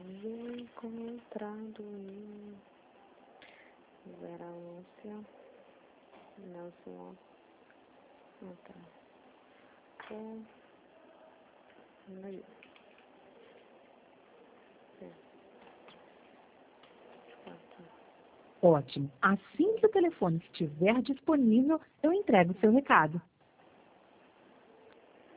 havia encontrado Vera Lúcia, Nelson, Ótimo. Assim que o telefone estiver disponível, eu entrego o seu recado.